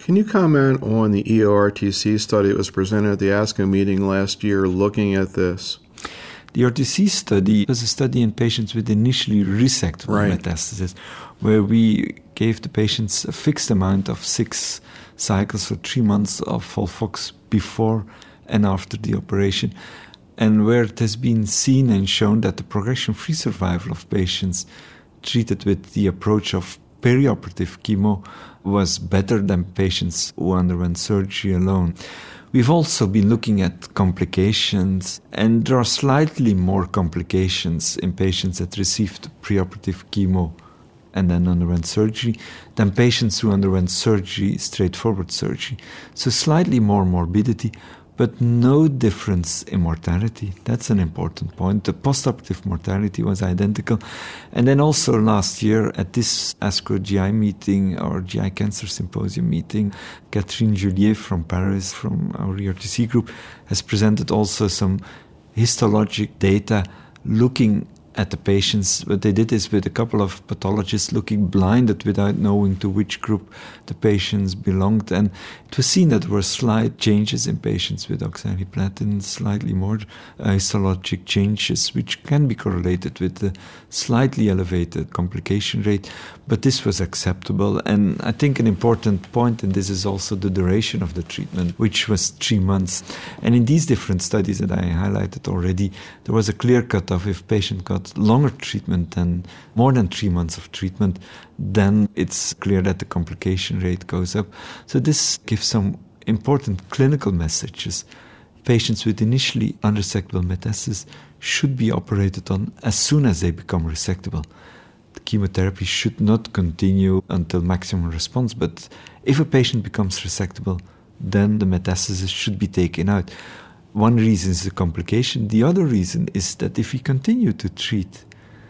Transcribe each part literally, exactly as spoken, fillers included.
Can you comment on the E O R T C study that was presented at the ASCO meeting last year looking at this? The E O R T C study was a study in patients with initially resectable right. metastasis, where we gave the patients a fixed amount of six cycles or three months of FOLFOX before and after the operation, and where it has been seen and shown that the progression-free survival of patients treated with the approach of perioperative chemo was better than patients who underwent surgery alone. We've also been looking at complications, and there are slightly more complications in patients that received preoperative chemo and then underwent surgery than patients who underwent surgery, straightforward surgery. So slightly more morbidity, but no difference in mortality. That's an important point. The postoperative mortality was identical. And then also last year at this ASCO G I meeting, or G I Cancer Symposium meeting, Catherine Julier from Paris, from our E O R T C group, has presented also some histologic data looking at the patients. What they did is with a couple of pathologists looking blinded without knowing to which group the patients belonged. And it was seen that there were slight changes in patients with oxaliplatin, slightly more uh, histologic changes, which can be correlated with the slightly elevated complication rate. But this was acceptable. And I think an important point in this is also the duration of the treatment, which was three months. And in these different studies that I highlighted already, there was a clear cutoff. If patient got longer treatment than more than three months of treatment, then it's clear that the complication rate goes up. So this gives some important clinical messages. Patients with initially unresectable metastasis should be operated on as soon as they become resectable. The chemotherapy should not continue until maximum response, but if a patient becomes resectable, then the metastasis should be taken out. One reason is the complication. The other reason is that if we continue to treat,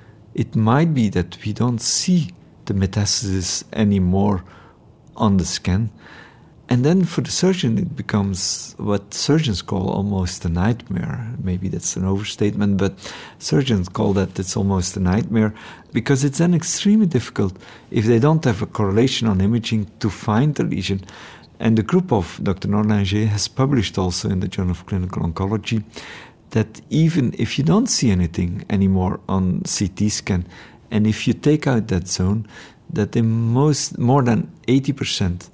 it might be that we don't see the metastasis anymore on the scan. And then for the surgeon, it becomes what surgeons call almost a nightmare. Maybe that's an overstatement, but surgeons call that it's almost a nightmare because it's then extremely difficult if they don't have a correlation on imaging to find the lesion. And the group of Doctor Norlinger has published also in the Journal of Clinical Oncology that even if you don't see anything anymore on C T scan, and if you take out that zone, that in most, more than eighty percent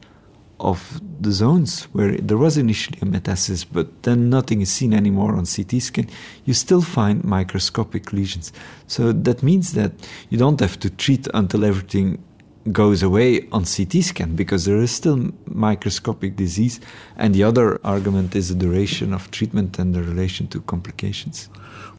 of the zones where there was initially a metastasis, but then nothing is seen anymore on C T scan, you still find microscopic lesions. So that means that you don't have to treat until everything goes away on C T scan, because there is still microscopic disease. And the other argument is the duration of treatment and the relation to complications.